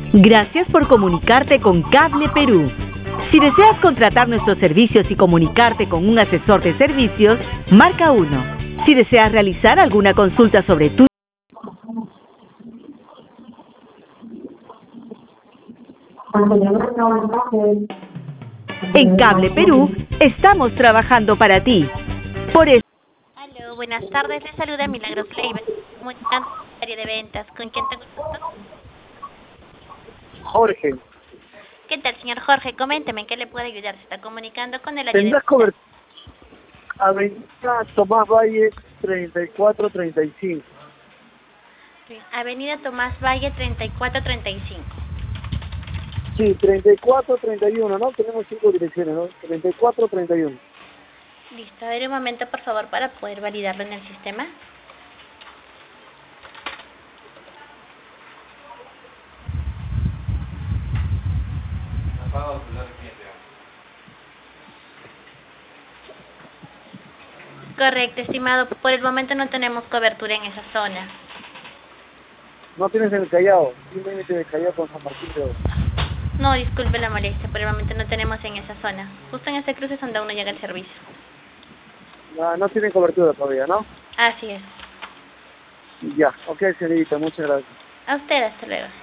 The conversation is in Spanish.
Gracias por comunicarte con Cable Perú. Si deseas contratar nuestros servicios y comunicarte con un asesor de servicios, marca 1. Si deseas realizar alguna consulta sobre tu... En Cable Perú estamos trabajando para ti. Por eso... Aló, buenas tardes. Les saluda Milagros Leiva, comunicante área de ventas. ¿Con quién tengo el gusto? Jorge, ¿Qué tal, señor Jorge? Coménteme, ¿en qué le puedo ayudar? Se está comunicando con el área de ¿tendrás ventas. cobertura? Avenida Tomás Valle 3435. Avenida Tomás Valle 3435. Sí, 3431, ¿no? Tenemos 5 direcciones, ¿no? 3431. Listo, a ver un momento, por favor, para poder validarlo en el sistema. Correcto, estimado. Por el momento no tenemos cobertura en esa zona. ¿No tienes en el Callao? ¿Tienes límite de Callao con San Martín de Oro? No, disculpe la molestia, por el momento no tenemos en esa zona. Justo en ese cruce es donde aún no llega el servicio. No tienen cobertura todavía, ¿no? Así es. Ya, ok, señorita, muchas gracias. A usted, hasta luego.